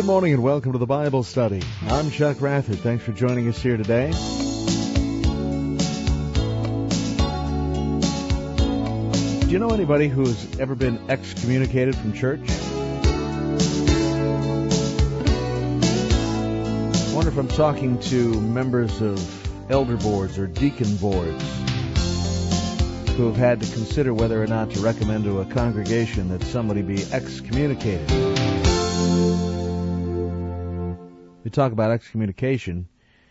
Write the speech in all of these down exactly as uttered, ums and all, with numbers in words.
Good morning and welcome to the Bible Study. I'm Chuck Rathard. Thanks for joining us here today. Do you know anybody who's ever been excommunicated from church? I wonder if I'm talking to members of elder boards or deacon boards who have had to consider whether or not to recommend to a congregation that somebody be excommunicated. We talk about excommunication,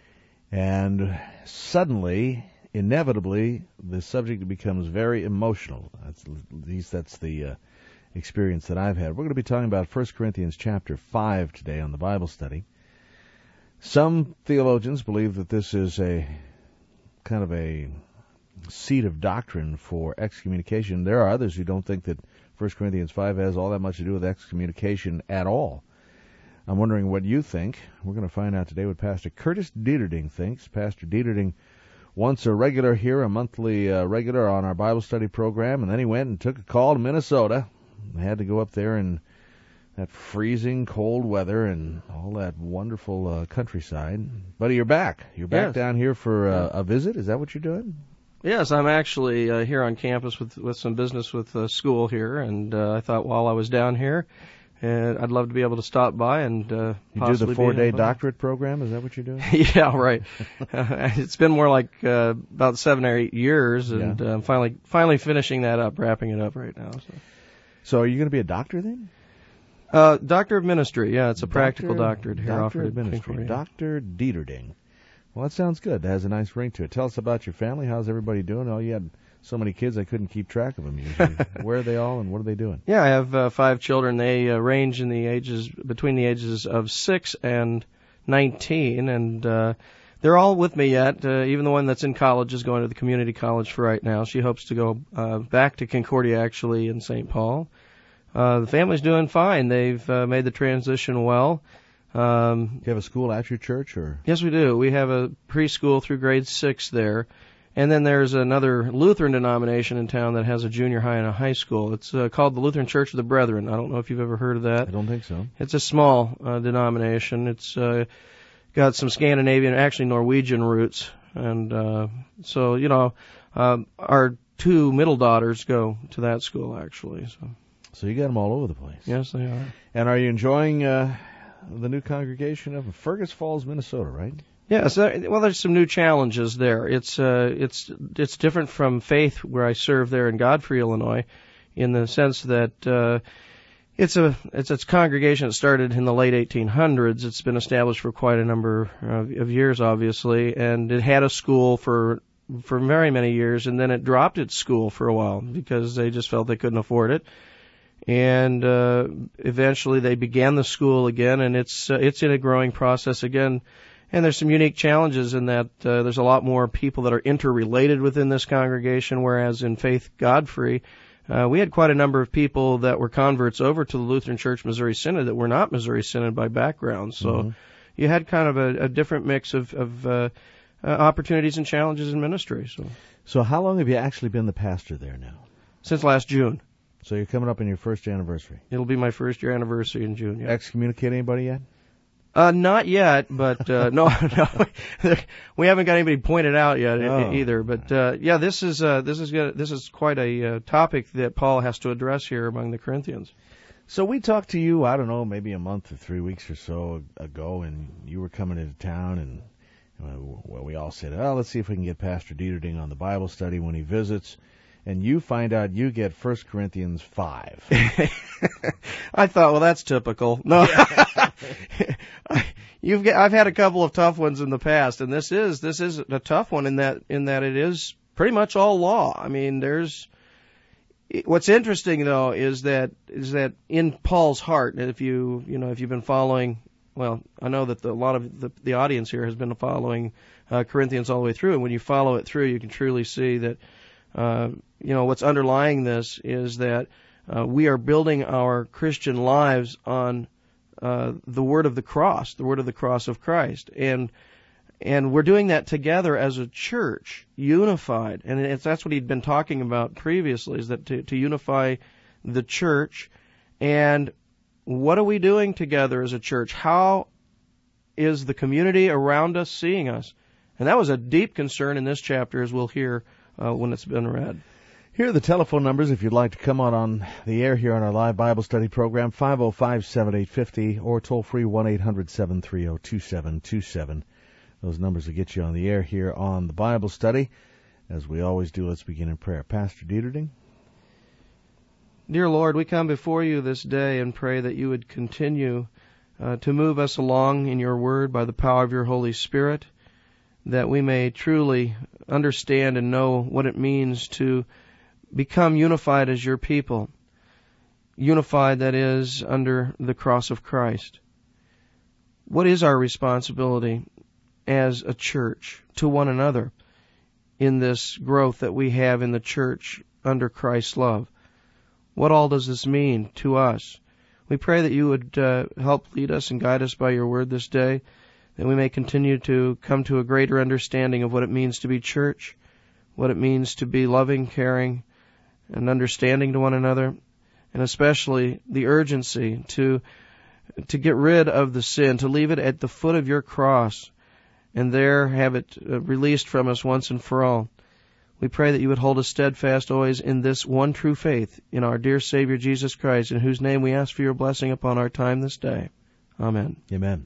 and suddenly, inevitably, the subject becomes very emotional. That's, at least that's the uh, experience that I've had. We're going to be talking about First Corinthians chapter five today on the Bible Study. Some theologians believe that this is a kind of a seat of doctrine for excommunication. There are others who don't think that First Corinthians five has all that much to do with excommunication at all. I'm wondering what you think. We're going to find out today what Pastor Curtis Dieterding thinks. Pastor Dieterding, once a regular here, a monthly uh, regular on our Bible study program, and then he went and took a call to Minnesota. I had to go up there in that freezing cold weather and all that wonderful uh, countryside. Buddy, you're back. You're back yes. down here for uh, a visit. Is that what you're doing? Yes, I'm actually uh, here on campus with with some business with the school here, and uh, I thought while I was down here, and I'd love to be able to stop by and uh, you do the four-day doctorate program. Is that what you're doing? Yeah, right. uh, it's been more like uh, about seven or eight years, and yeah. uh, I'm finally finally finishing that up, wrapping it up right now. So, so are you going to be a doctor then? Uh, doctor of ministry. Yeah, it's a doctor, practical doctorate here doctor offered of ministry. Doctor Dieterding. Well, that sounds good. That has a nice ring to it. Tell us about your family. How's everybody doing? Oh, you had so many kids, I couldn't keep track of them usually. Where are they all, and what are they doing? Yeah, I have uh, five children. They uh, range in the ages between the ages of six and nineteen, and uh, they're all with me yet. Uh, even the one that's in college is going to the community college for right now. She hopes to go uh, back to Concordia, actually, in Saint Paul. Uh, the family's doing fine. They've uh, made the transition well. Um, do you have a school at your church, or? Yes, we do. We have a preschool through grade six there. And then there's another Lutheran denomination in town that has a junior high and a high school. It's uh, called the Lutheran Church of the Brethren. I don't know if you've ever heard of that. I don't think so. It's a small uh, denomination. It's uh, got some Scandinavian, actually Norwegian roots. And uh, so, you know, uh, our two middle daughters go to that school, actually. So, so you got them all over the place. Yes, they are. And are you enjoying uh, the new congregation of Fergus Falls, Minnesota, right? Yes, uh, well, there's some new challenges there. It's uh, it's it's different from Faith, where I serve there in Godfrey, Illinois, in the sense that uh, it's a it's a congregation that started in the late eighteen hundreds. It's been established for quite a number of, of years, obviously, and it had a school for for very many years, and then it dropped its school for a while because they just felt they couldn't afford it. And uh, eventually, they began the school again, and it's uh, it's in a growing process again. And there's some unique challenges in that uh, there's a lot more people that are interrelated within this congregation, whereas in Faith Godfrey, uh, we had quite a number of people that were converts over to the Lutheran Church Missouri Synod that were not Missouri Synod by background. So mm-hmm. you had kind of a, a different mix of, of uh, uh, opportunities and challenges in ministry. So, so how long have you actually been the pastor there now? Since last June. So you're coming up on your first anniversary. It'll be my first year anniversary in June. Yeah. Excommunicate anybody yet? Uh, not yet, but, uh, no, no, we haven't got anybody pointed out yet oh. either. But, uh, yeah, this is, uh, this is, good. This is quite a, uh, topic that Paul has to address here among the Corinthians. So we talked to you, I don't know, maybe a month or three weeks or so ago, and you were coming into town, and, well, we all said, oh, let's see if we can get Pastor Dieterding on the Bible study when he visits. And you find out you get First Corinthians five. I thought, well, that's typical. No, you've got, I've had a couple of tough ones in the past, and this is this is a tough one in that in that it is pretty much all law. I mean, there's what's interesting though is that is that in Paul's heart, if you you know if you've been following, well, I know that the, a lot of the, the audience here has been following uh, Corinthians all the way through, and when you follow it through, you can truly see that. Uh, you know, what's underlying this is that uh, we are building our Christian lives on uh, the word of the cross, the word of the cross of Christ. And and we're doing that together as a church, unified. And it's, that's what he'd been talking about previously, is that to, to unify the church. And what are we doing together as a church? How is the community around us seeing us? And that was a deep concern in this chapter, as we'll hear uh, when it's been read. Here are the telephone numbers if you'd like to come on on the air here on our live Bible study program, five oh five, seven eight five oh, or toll-free one eight hundred, seven three zero, two seven two seven. Those numbers will get you on the air here on the Bible study. As we always do, let's begin in prayer. Pastor Dieterding. Dear Lord, we come before you this day and pray that you would continue uh, to move us along in your word by the power of your Holy Spirit, that we may truly understand and know what it means to become unified as your people, unified, that is, under the cross of Christ. What is our responsibility as a church to one another in this growth that we have in the church under Christ's love? What all does this mean to us? We pray that you would uh, help lead us and guide us by your word this day, that we may continue to come to a greater understanding of what it means to be church, what it means to be loving, caring, and understanding to one another, and especially the urgency to to get rid of the sin, to leave it at the foot of your cross, and there have it uh, released from us once and for all. We pray that you would hold us steadfast always in this one true faith, in our dear Savior Jesus Christ, in whose name we ask for your blessing upon our time this day. Amen. Amen.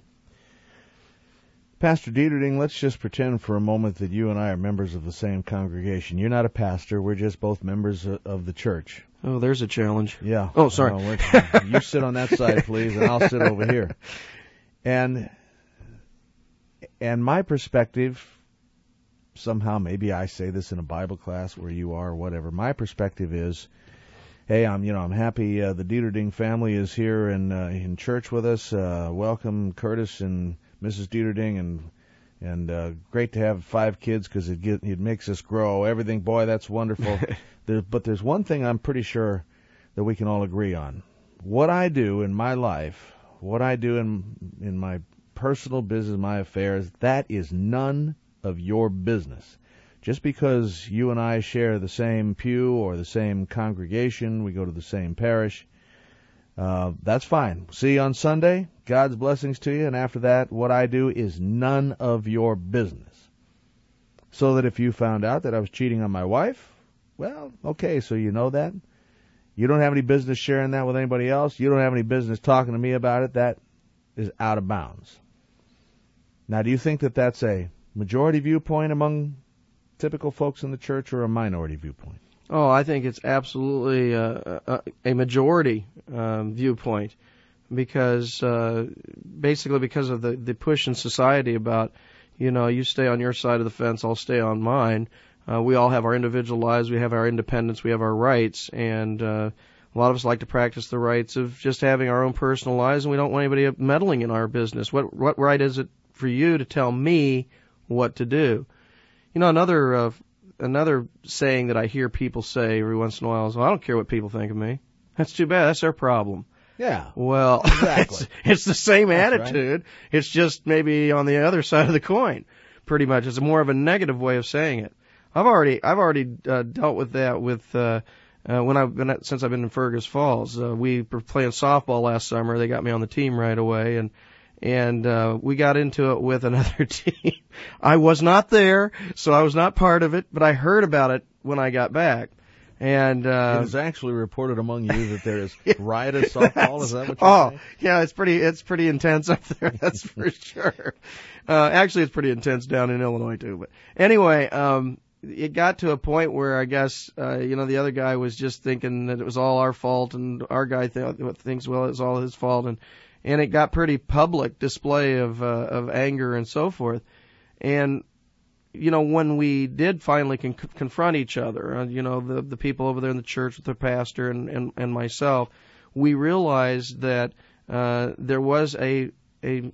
Pastor Dieterding, let's just pretend for a moment that you and I are members of the same congregation. You're not a pastor. We're just both members of the church. Oh, there's a challenge. Yeah. Oh, sorry. Uh, you sit on that side, please, and I'll sit over here. And and my perspective, somehow maybe I say this in a Bible class where you are or whatever, my perspective is, hey, I'm you know I'm happy uh, the Dieterding family is here in uh, in church with us. Uh, welcome, Curtis and Missus Dieterding, and and uh, great to have five kids because it get, it makes us grow. Everything, boy, that's wonderful. there, but there's one thing I'm pretty sure that we can all agree on. What I do in my life, what I do in in my personal business, my affairs, that is none of your business. Just because you and I share the same pew or the same congregation, we go to the same parish, uh, that's fine. See you on Sunday. God's blessings to you. And after that, what I do is none of your business. So that if you found out that I was cheating on my wife, well, okay, so you know that. You don't have any business sharing that with anybody else. You don't have any business talking to me about it. That is out of bounds. Now, do you think that that's a majority viewpoint among typical folks in the church or a minority viewpoint? Oh, I think it's absolutely a, a, a majority um, viewpoint, because uh, basically because of the, the push in society about, you know, you stay on your side of the fence, I'll stay on mine. Uh, we all have our individual lives, we have our independence, we have our rights, and uh, a lot of us like to practice the rights of just having our own personal lives, and we don't want anybody meddling in our business. What what right is it for you to tell me what to do? You know, another uh, another saying that I hear people say every once in a while is, well, I don't care what people think of me. That's too bad. That's their problem. Yeah. Well, exactly. it's, it's the same That's attitude. Right. It's just maybe on the other side of the coin, pretty much. It's more of a negative way of saying it. I've already I've already uh, dealt with that with uh, uh, when I've been at, since I've been in Fergus Falls. Uh, we were playing softball last summer. They got me on the team right away, and and uh, we got into it with another team. I was not there, so I was not part of it, but I heard about it when I got back. And uh, it is actually reported among you that there is riotous softball. Is that what you're oh, saying? yeah, it's pretty it's pretty intense up there. That's for sure. Uh, actually, it's pretty intense down in Illinois too. But anyway, um, it got to a point where I guess uh, you know the other guy was just thinking that it was all our fault, and our guy th- thinks well it's all his fault, and and it got pretty public display of uh, of anger and so forth. And you know, when we did finally con- confront each other, uh, you know, the the people over there in the church with the pastor and, and, and myself, we realized that uh, there was a a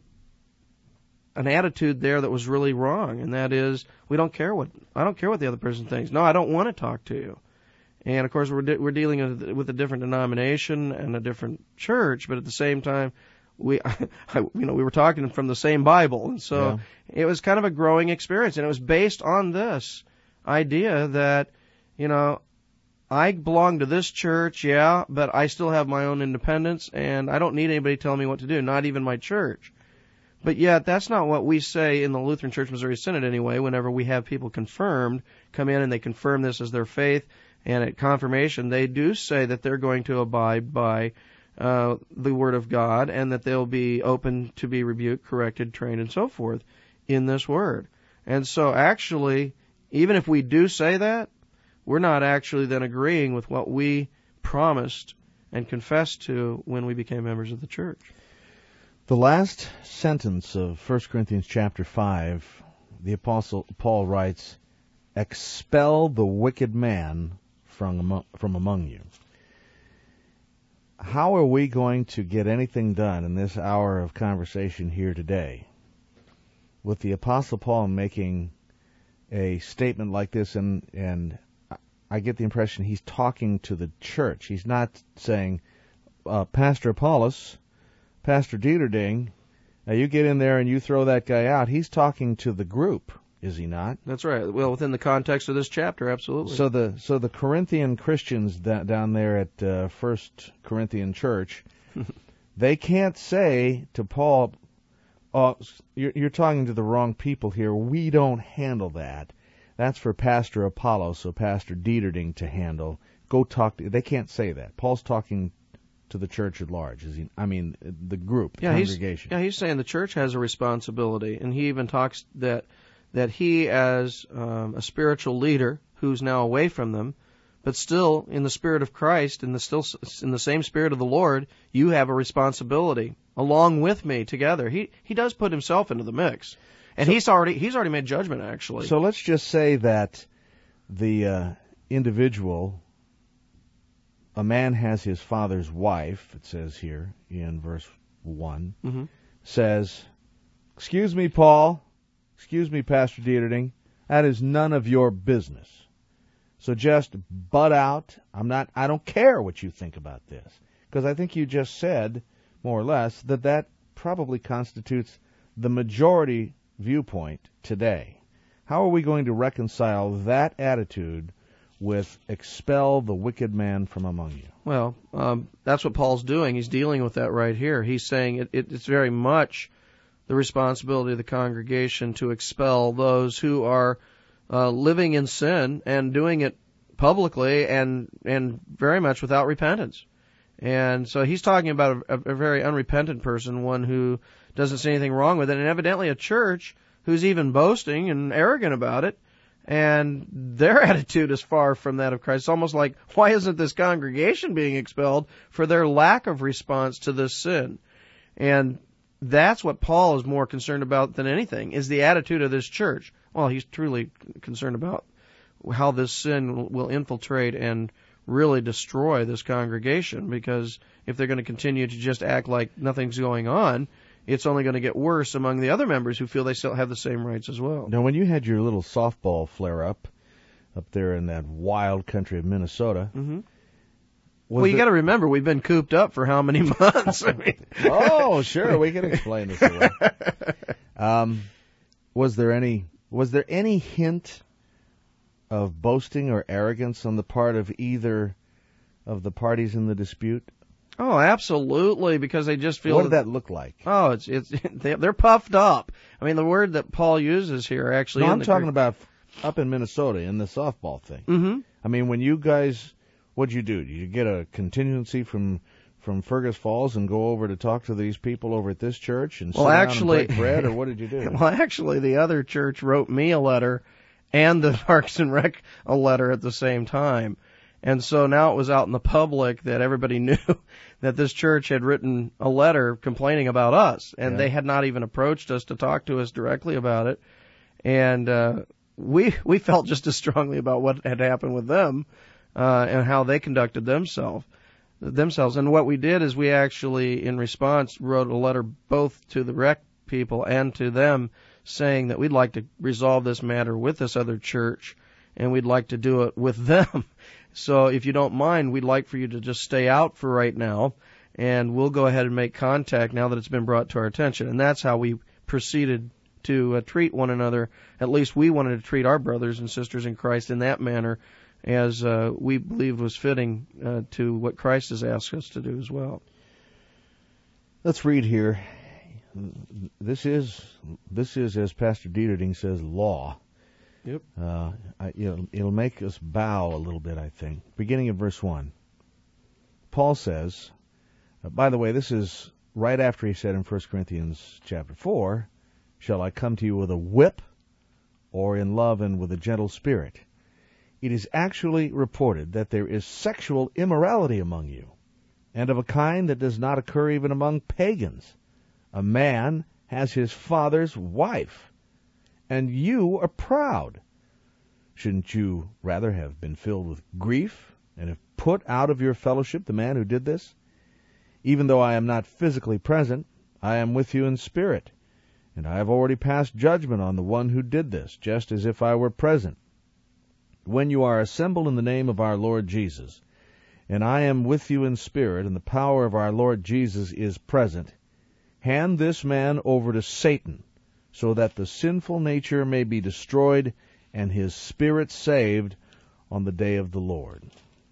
an attitude there that was really wrong, and that is, we don't care what I don't care what the other person thinks. No, I don't want to talk to you. And of course, we're de- we're dealing with a different denomination and a different church, but at the same time, we I, you know we were talking from the same Bible, and so yeah. It was kind of a growing experience, and it was based on this idea that, you know, I belong to this church, yeah, but I still have my own independence, and I don't need anybody telling me what to do, not even my church. But yet, that's not what we say in the Lutheran Church Missouri Synod anyway, whenever we have people confirmed, come in and they confirm this as their faith, and at confirmation, they do say that they're going to abide by uh, the Word of God, and that they'll be open to be rebuked, corrected, trained, and so forth in this Word. And so actually, even if we do say that, we're not actually then agreeing with what we promised and confessed to when we became members of the church. The last sentence of First Corinthians chapter five, the Apostle Paul writes, "Expel the wicked man from among, from among you." How are we going to get anything done in this hour of conversation here today with the Apostle Paul making a statement like this, and and I get the impression he's talking to the church. He's not saying, uh, Pastor Apollos, Pastor Dieterding, now you get in there and you throw that guy out. He's talking to the group, is he not? That's right. Well, within the context of this chapter, absolutely. So the so the Corinthian Christians da- down there at uh, First Corinthian Church, they can't say to Paul, "Oh, you're, you're talking to the wrong people here. We don't handle that. That's for Pastor Apollos, so Pastor Dieterding to handle. Go talk to." They can't say that. Paul's talking to the church at large. Is he? I mean, the group, the yeah, congregation. He's, yeah, he's saying the church has a responsibility, and he even talks that that he, as um, a spiritual leader who's now away from them, but still in the Spirit of Christ, in the still in the same Spirit of the Lord, you have a responsibility along with me together. He he does put himself into the mix. And so, he's already he's already made judgment, actually. So let's just say that the uh, individual, a man has his father's wife, it says here in verse one, mm-hmm. says, "Excuse me, Paul, excuse me, Pastor Dieterding, that is none of your business. So just butt out. I'm not. I don't care what you think about this." Because I think you just said, more or less, that that probably constitutes the majority viewpoint today. How are we going to reconcile that attitude with "expel the wicked man from among you"? Well, um, that's what Paul's doing. He's dealing with that right here. He's saying it, it, it's very much the responsibility of the congregation to expel those who are uh, living in sin and doing it publicly and and very much without repentance. And so he's talking about a, a very unrepentant person, one who doesn't see anything wrong with it, and evidently a church who's even boasting and arrogant about it, and their attitude is far from that of Christ. It's almost like, why isn't this congregation being expelled for their lack of response to this sin? And that's what Paul is more concerned about than anything, is the attitude of this church. Well, he's truly concerned about how this sin will infiltrate and really destroy this congregation, because if they're going to continue to just act like nothing's going on, it's only going to get worse among the other members who feel they still have the same rights as well. Now, when you had your little softball flare-up up there in that wild country of Minnesota... Mm-hmm. Well, you got to remember, we've been cooped up for how many months? I mean... Oh, sure, we can explain this away. Um, was there any was there any hint of boasting or arrogance on the part of either of the parties in the dispute? Oh, absolutely, because they just feel... What did that look like? Oh, it's it's they're puffed up. I mean, the word that Paul uses here actually... No, I'm talking about up in Minnesota in the softball thing. Mm-hmm. I mean, when you guys... What'd you do? Did you get a contingency from from Fergus Falls and go over to talk to these people over at this church and well, sit actually, down and break bread, or what did you do? Well, actually, the other church wrote me a letter and the Parks and Rec a letter at the same time. And so now it was out in the public that everybody knew that this church had written a letter complaining about us, and yeah. they had not even approached us to talk to us directly about it. And uh, we we felt just as strongly about what had happened with them uh, and how they conducted themselves. themselves. And what we did is we actually, in response, wrote a letter both to the rec people and to them saying that we'd like to resolve this matter with this other church, and we'd like to do it with them. So if you don't mind, we'd like for you to just stay out for right now, and we'll go ahead and make contact now that it's been brought to our attention. And that's how we proceeded to uh, treat one another. At least we wanted to treat our brothers and sisters in Christ in that manner, as uh, we believed was fitting uh, to what Christ has asked us to do as well. Let's read here. This is, this is, as Pastor Dieterding says, law. Yep. Uh, I, it'll, it'll make us bow a little bit, I think. Beginning of verse one. Paul says, uh, by the way, this is right after he said in First Corinthians chapter four, shall I come to you with a whip or in love and with a gentle spirit? It is actually reported that there is sexual immorality among you, and of a kind that does not occur even among pagans. A man has his father's wife, and you are proud. Shouldn't you rather have been filled with grief and have put out of your fellowship the man who did this? Even though I am not physically present, I am with you in spirit, and I have already passed judgment on the one who did this, just as if I were present. When you are assembled in the name of our Lord Jesus, and I am with you in spirit, and the power of our Lord Jesus is present, hand this man over to Satan, so that the sinful nature may be destroyed and his spirit saved on the day of the Lord.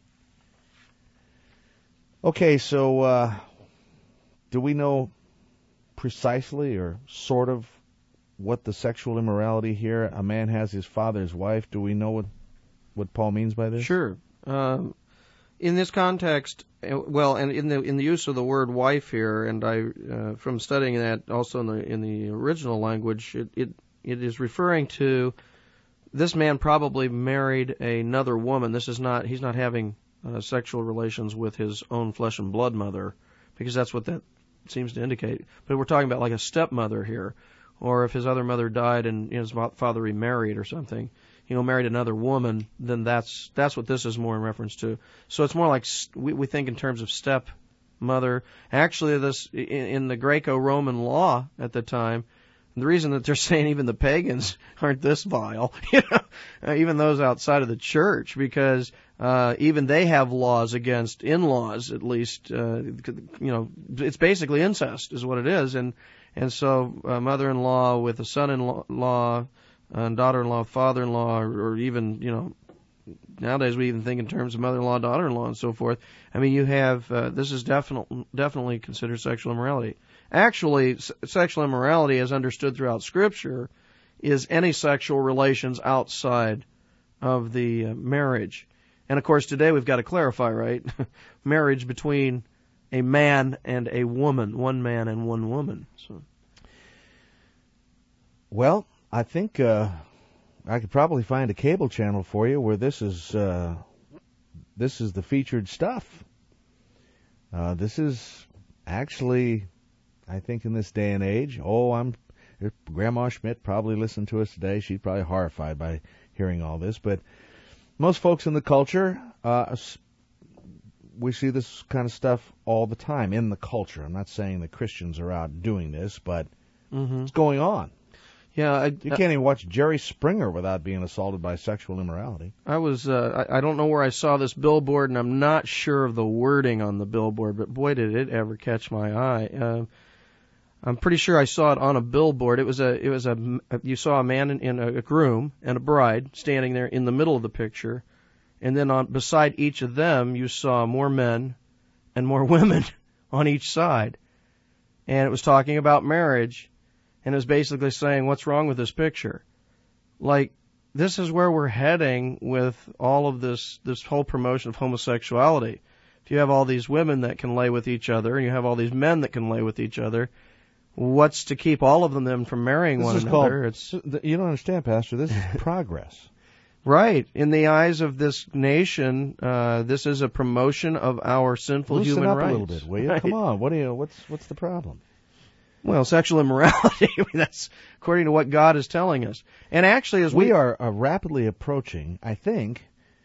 Okay, so uh, do we know precisely or sort of what the sexual immorality here? A man has his father's wife. Do we know what, what Paul means by this? Sure. Um, in this context, well, and in the in the use of the word wife here, and I uh, from studying that also in the in the original language, it, it it is referring to this man probably married another woman. This is not he's not having uh, sexual relations with his own flesh and blood mother, because that's what that seems to indicate. But we're talking about like a stepmother here, or if his other mother died and his father remarried or something, you know, married another woman, then that's that's what this is more in reference to. So it's more like we, we think in terms of stepmother. Actually, this in, in the Greco-Roman law at the time, the reason that they're saying even the pagans aren't this vile, you know, even those outside of the church, because uh, even they have laws against in-laws, at least. Uh, you know, it's basically incest is what it is, and and so uh, mother-in-law with a son-in-law, and daughter-in-law, father-in-law, or, or even, you know, nowadays we even think in terms of mother-in-law, daughter-in-law, and so forth. I mean, you have uh, this is definitely definitely considered sexual immorality. Actually, s- sexual immorality, as understood throughout Scripture, is any sexual relations outside of the uh, marriage. And of course, today we've got to clarify, right? Marriage between a man and a woman, one man and one woman. So, well, I think uh, I could probably find a cable channel for you where this is uh, this is the featured stuff. Uh, this is actually, I think, in this day and age. Oh, I'm Grandma Schmidt probably listened to us today. She's probably horrified by hearing all this. But most folks in the culture, uh, we see this kind of stuff all the time in the culture. I'm not saying that Christians are out doing this, but mm-hmm. it's going on. Yeah, I, you can't even watch Jerry Springer without being assaulted by sexual immorality. I was, uh, I, I don't know where I saw this billboard, and I'm not sure of the wording on the billboard, but boy, did it ever catch my eye. Uh, I'm pretty sure I saw it on a billboard. It was a, it was a, you saw a man in, in a, a groom and a bride standing there in the middle of the picture, and then on beside each of them, you saw more men and more women on each side, and it was talking about marriage. And it was basically saying, what's wrong with this picture? Like, this is where we're heading with all of this, this whole promotion of homosexuality. If you have all these women that can lay with each other, and you have all these men that can lay with each other, what's to keep all of them then from marrying this one is another? Called, it's, you don't understand, Pastor. This is progress. Right. In the eyes of this nation, uh, this is a promotion of our sinful Loosen human up rights. a little bit, will you? Right. Come on. What do you? What's what's the problem? Well, sexual immorality, I mean, that's according to what God is telling us. And actually, as we, we are uh, rapidly approaching, I think,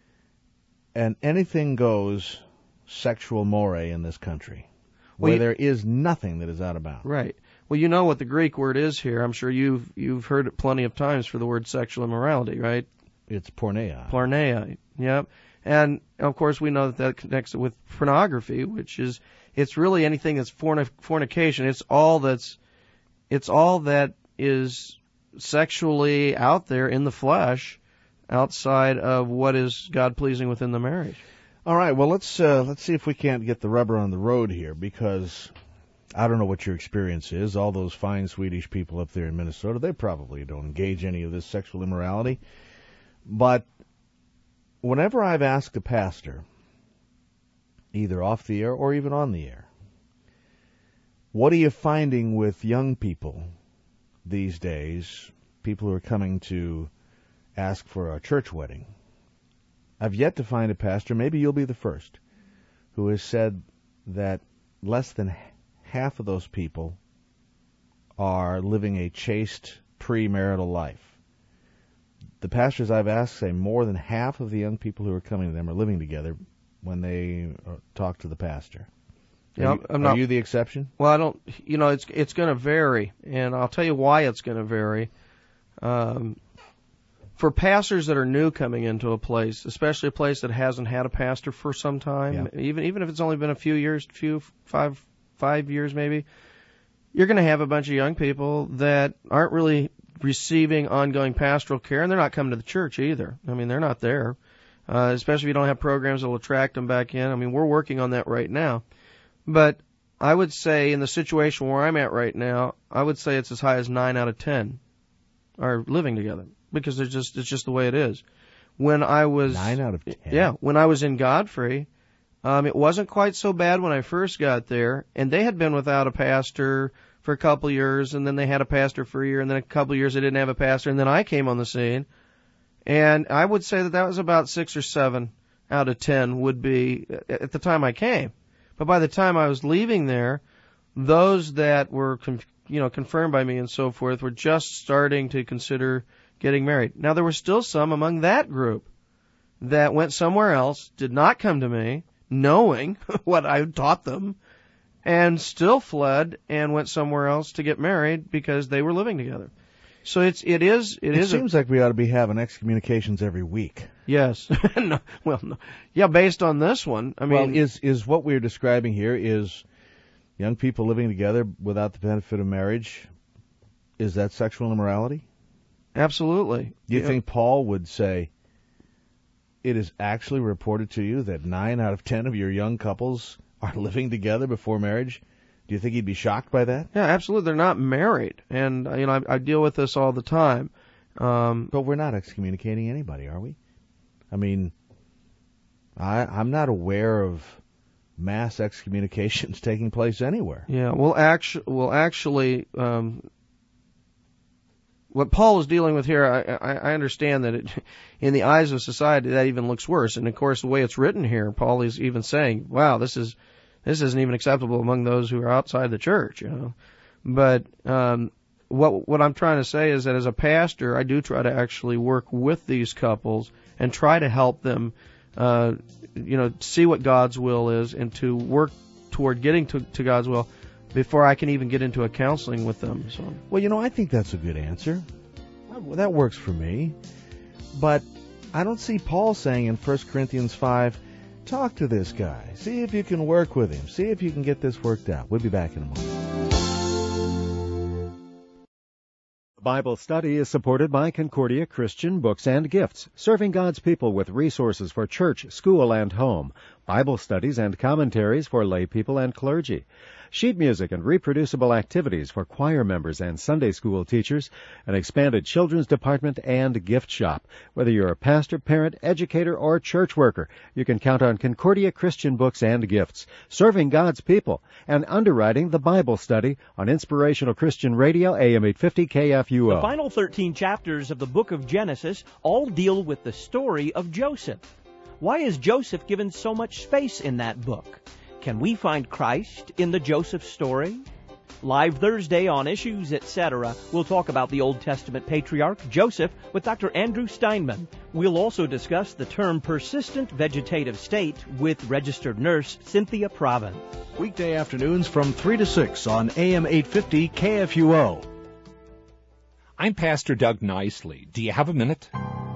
an anything goes sexual moray in this country, where well, you, there is nothing that is out of bounds. Right. Well, you know what the Greek word is here. I'm sure you've you've heard it plenty of times for the word sexual immorality, right? It's porneia. Porneia, yep. And, of course, we know that that connects it with pornography, which is, it's really anything that's fornic- fornication. It's all that's, it's all that is sexually out there in the flesh outside of what is God-pleasing within the marriage. All right, well, let's uh, let's see if we can't get the rubber on the road here, because I don't know what your experience is. All those fine Swedish people up there in Minnesota, they probably don't engage any of this sexual immorality. But whenever I've asked a pastor, either off the air or even on the air, what are you finding with young people these days, people who are coming to ask for a church wedding? I've yet to find a pastor, maybe you'll be the first, who has said that less than half of those people are living a chaste premarital life. The pastors I've asked say more than half of the young people who are coming to them are living together when they talk to the pastor. Are, Yeah, you, I'm are not, you the exception? Well, I don't. You know, it's it's going to vary, and I'll tell you why it's going to vary. Um, for pastors that are new coming into a place, especially a place that hasn't had a pastor for some time, Yeah. even even if it's only been a few years, few five five years maybe, you're going to have a bunch of young people that aren't really receiving ongoing pastoral care, and they're not coming to the church either. I mean, they're not there, uh, especially if you don't have programs that will attract them back in. I mean, we're working on that right now. But I would say in the situation where I'm at right now, I would say it's as high as nine out of ten are living together, because it's just it's just the way it is. When I was Nine out of ten. yeah, when I was in Godfrey, um, it wasn't quite so bad when I first got there, and they had been without a pastor for a couple of years, and then they had a pastor for a year, and then a couple of years they didn't have a pastor, and then I came on the scene, and I would say that that was about six or seven out of ten would be at the time I came. But by the time I was leaving there, those that were, you know, confirmed by me and so forth were just starting to consider getting married. Now, there were still some among that group that went somewhere else, did not come to me, knowing what I taught them, and still fled and went somewhere else to get married because they were living together. So it's it is it, It is seems a, like we ought to be having excommunications every week. yes. no, well, no. Yeah, based on this one, I mean, well, is is what we're describing here is young people living together without the benefit of marriage? Is that sexual immorality? absolutely. Do you Yeah. think Paul would say it is actually reported to you that nine out of ten of your young couples are living together before marriage? Do you think he'd be shocked by that? Yeah, absolutely. They're not married, and you know I, I deal with this all the time. Um, But we're not excommunicating anybody, are we? I mean, I, I'm not aware of mass excommunications taking place anywhere. yeah, well, actually, well, actually, um, what Paul is dealing with here, I, I, I understand that it, in the eyes of society, that even looks worse. And of course, the way it's written here, Paul is even saying, "Wow, this is this isn't even acceptable among those who are outside the church." You know, but um, what what I'm trying to say is that as a pastor, I do try to actually work with these couples and try to help them, uh, you know, see what God's will is and to work toward getting to, to God's will before I can even get into a counseling with them. So, Well, you know, I think that's a good answer. That- That works for me. But I don't see Paul saying in First Corinthians five, talk to this guy. See if you can work with him. See if you can get this worked out. We'll be back in a moment. Bible study is supported by Concordia Christian Books and Gifts, serving God's people with resources for church, school, and home, Bible studies and commentaries for lay people and clergy, sheet music and reproducible activities for choir members and Sunday school teachers, an expanded children's department and gift shop. Whether you're a pastor, parent, educator, or church worker, you can count on Concordia Christian Books and Gifts, serving God's people, and underwriting the Bible study on Inspirational Christian Radio, A M eight fifty K F U O. The final thirteen chapters of the book of Genesis all deal with the story of Joseph. Why is Joseph given so much space in that book? Can we find Christ in the Joseph story? Live Thursday on Issues, et cetera, we'll talk about the Old Testament patriarch Joseph with Doctor Andrew Steinman. We'll also discuss the term persistent vegetative state with registered nurse Cynthia Province. Weekday afternoons from three to six on A M eight fifty K F U O. I'm Pastor Doug Nicely. Do you have a minute?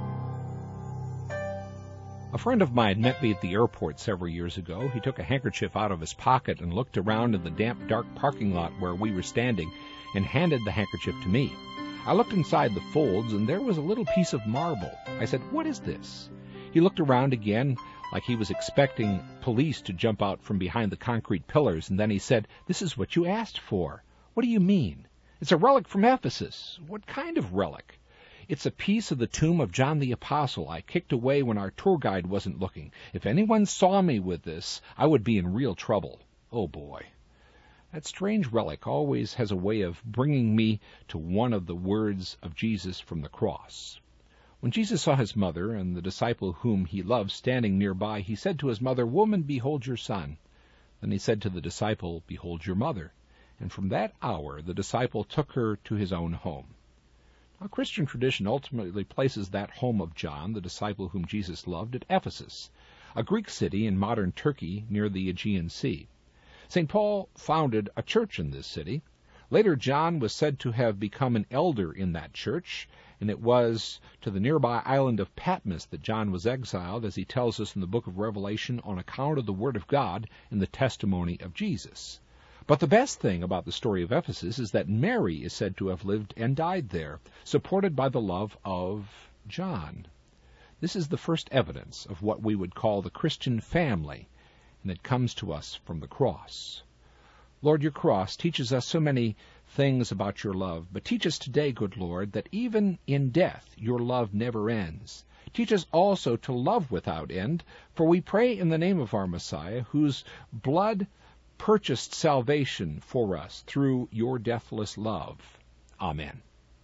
A friend of mine met me at the airport several years ago. He took a handkerchief out of his pocket and looked around in the damp, dark parking lot where we were standing and handed the handkerchief to me. I looked inside the folds, and there was a little piece of marble. I said, "What is this?" He looked around again, like he was expecting police to jump out from behind the concrete pillars, and then he said, "This is what you asked for." "What do you mean?" "It's a relic from Ephesus." "What kind of relic?" "It's a piece of the tomb of John the Apostle I kicked away when our tour guide wasn't looking. If anyone saw me with this, I would be in real trouble." Oh, boy. That strange relic always has a way of bringing me to one of the words of Jesus from the cross. When Jesus saw his mother and the disciple whom he loved standing nearby, he said to his mother, "Woman, behold your son." Then he said to the disciple, "Behold your mother." And from that hour the disciple took her to his own home. Now, Christian tradition ultimately places that home of John, the disciple whom Jesus loved, at Ephesus, a Greek city in modern Turkey near the Aegean Sea. Saint Paul founded a church in this city. Later, John was said to have become an elder in that church, and it was to the nearby island of Patmos that John was exiled, as he tells us in the book of Revelation, on account of the Word of God and the testimony of Jesus. But the best thing about the story of Ephesus is that Mary is said to have lived and died there, supported by the love of John. This is the first evidence of what we would call the Christian family, and it comes to us from the cross. Lord, your cross teaches us so many things about your love, but teach us today, good Lord, that even in death your love never ends. Teach us also to love without end, for we pray in the name of our Messiah, whose blood purchased salvation for us through your deathless love. Amen.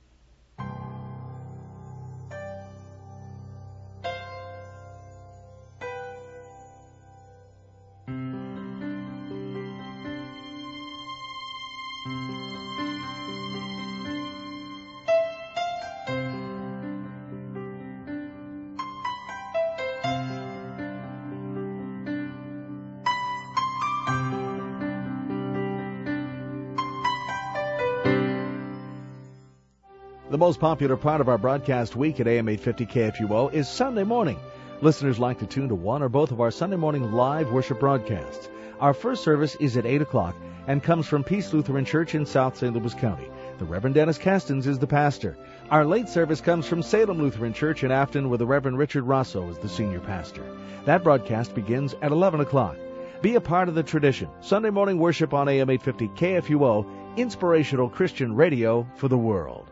The most popular part of our broadcast week at A M eight fifty K F U O is Sunday morning. Listeners like to tune to one or both of our Sunday morning live worship broadcasts. Our first service is at eight o'clock and comes from Peace Lutheran Church in South Saint Louis County. The Reverend Dennis Castens is the pastor. Our late service comes from Salem Lutheran Church in Afton, where the Reverend Richard Rosso is the senior pastor. That broadcast begins at eleven o'clock. Be a part of the tradition. Sunday morning worship on A M eight fifty K F U O, inspirational Christian radio for the world.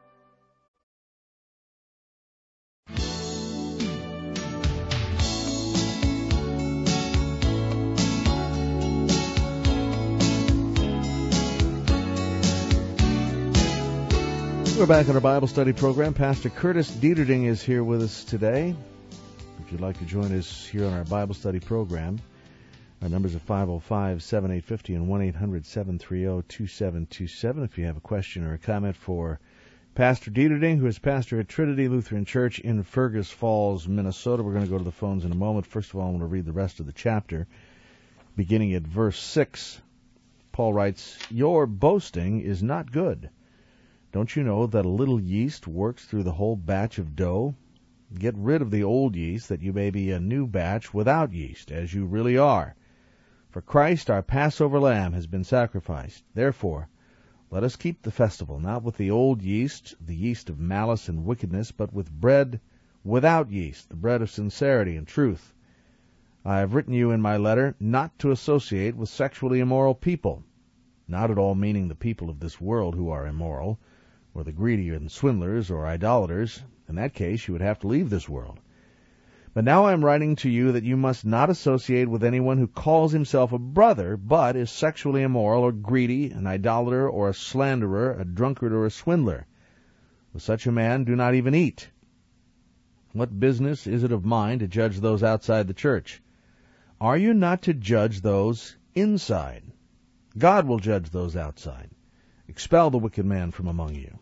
We're back on our Bible study program. Pastor Curtis Dieterding is here with us today. If you'd like to join us here on our Bible study program, our numbers are five oh five, seven eight five oh and one eight hundred, seven three oh, two seven two seven. If you have a question or a comment for Pastor Dieterding, who is pastor at Trinity Lutheran Church in Fergus Falls, Minnesota. We're going to go to the phones in a moment. First of all, I want to read the rest of the chapter. Beginning at verse six, Paul writes, "Your boasting is not good. Don't you know that a little yeast works through the whole batch of dough? Get rid of the old yeast, that you may be a new batch without yeast, as you really are. For Christ, our Passover lamb, has been sacrificed. Therefore, let us keep the festival, not with the old yeast, the yeast of malice and wickedness, but with bread without yeast, the bread of sincerity and truth. I have written you in my letter not to associate with sexually immoral people, not at all meaning the people of this world who are immoral, or the greedy and swindlers or idolaters. In that case, you would have to leave this world. But now I am writing to you that you must not associate with anyone who calls himself a brother, but is sexually immoral or greedy, an idolater or a slanderer, a drunkard or a swindler. With such a man do not even eat. What business is it of mine to judge those outside the church? Are you not to judge those inside? God will judge those outside. Expel the wicked man from among you."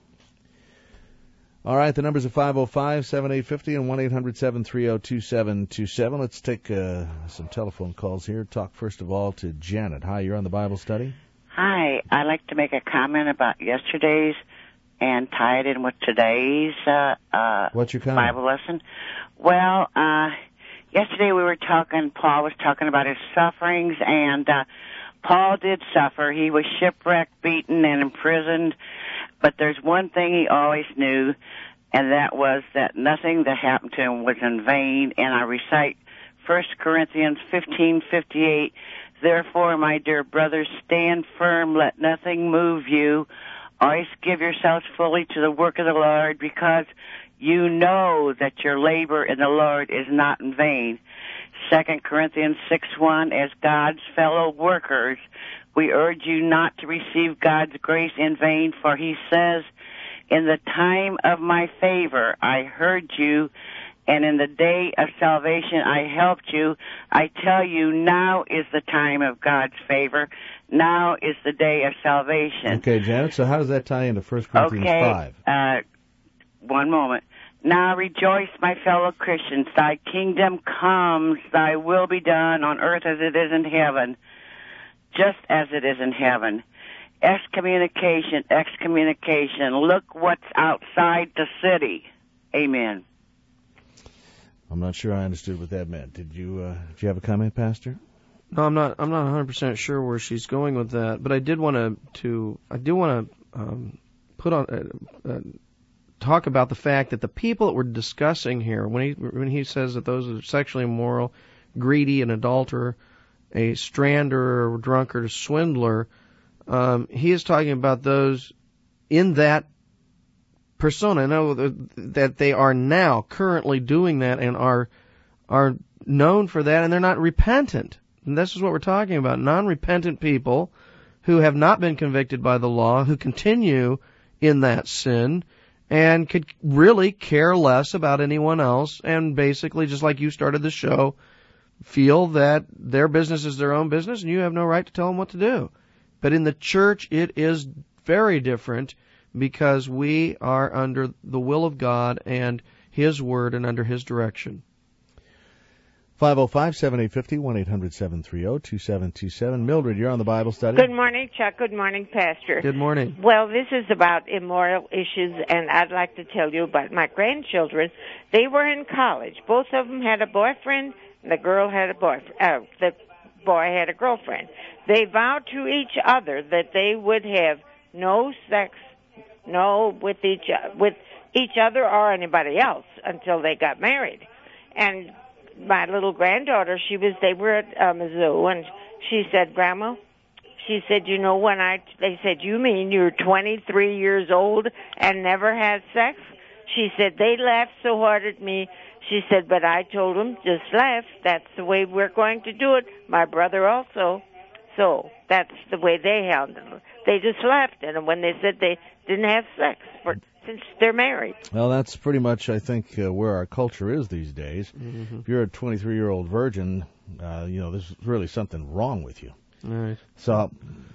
All right, the numbers are five oh five, seven eight five oh and one eight hundred, seven three oh, two seven two seven. Let's take uh, some telephone calls here. Talk first of all to Janet. Hi, you're on the Bible study. Hi, I'd like to make a comment about yesterday's and tie it in with today's uh, uh, What's your comment? Bible lesson. Well, uh, yesterday we were talking, Paul was talking about his sufferings, and uh, Paul did suffer. He was shipwrecked, beaten, and imprisoned. But there's one thing he always knew, and that was that nothing that happened to him was in vain. And I recite First Corinthians fifteen fifty-eight. Therefore, my dear brothers, stand firm. Let nothing move you. Always give yourselves fully to the work of the Lord, because you know that your labor in the Lord is not in vain. Second Corinthians six one, as God's fellow workers, we urge you not to receive God's grace in vain, for he says, in the time of my favor I heard you, and in the day of salvation I helped you. I tell you, now is the time of God's favor. Now is the day of salvation. Okay, Janet, so how does that tie into First Corinthians okay, five? Uh, one moment. Now rejoice, my fellow Christians. Thy kingdom comes, thy will be done on earth as it is in heaven, just as it is in heaven. Excommunication, excommunication. Look what's outside the city. Amen. I'm not sure I understood what that meant. Did you, uh, did you have a comment, Pastor? No, I'm not. I'm not one hundred percent sure where she's going with that. But I did want to. To I do want to um, put on uh, uh, talk about the fact that the people that we're discussing here, when he when he says that those are sexually immoral, greedy, an adulterer, a strander, a drunkard, a swindler, um, he is talking about those in that persona. I know that they are now currently doing that and are are known for that, and they're not repentant. And this is what we're talking about: non-repentant people who have not been convicted by the law, who continue in that sin, and could really care less about anyone else, and basically, just like you started the show, feel that their business is their own business, and you have no right to tell them what to do. But in the church, it is very different, because we are under the will of God and His Word and under His direction. five oh five, seven eight five oh, one eight hundred, seven three oh, two seven two seven. Mildred, you're on the Bible study. Good morning, Chuck. Good morning, Pastor. Good morning. Well, this is about immoral issues, and I'd like to tell you about my grandchildren. They were in college. Both of them had a boyfriend, and the girl had a boyfriend. Uh, the boy had a girlfriend. They vowed to each other that they would have no sex, no with each with each other or anybody else until they got married. And my little granddaughter, she was, they were at uh, Mizzou, and she said, Grandma, she said, you know, when I, they said, you mean you're twenty-three years old and never had sex? She said, they laughed so hard at me. She said, but I told them, just laugh. That's the way we're going to do it. My brother also. So that's the way they handled it. They just laughed at them when they said they didn't have sex for, since they're married. Well, that's pretty much, I think, uh, where our culture is these days. Mm-hmm. If you're a twenty-three-year-old virgin, uh, you know, there's really something wrong with you. All right. So,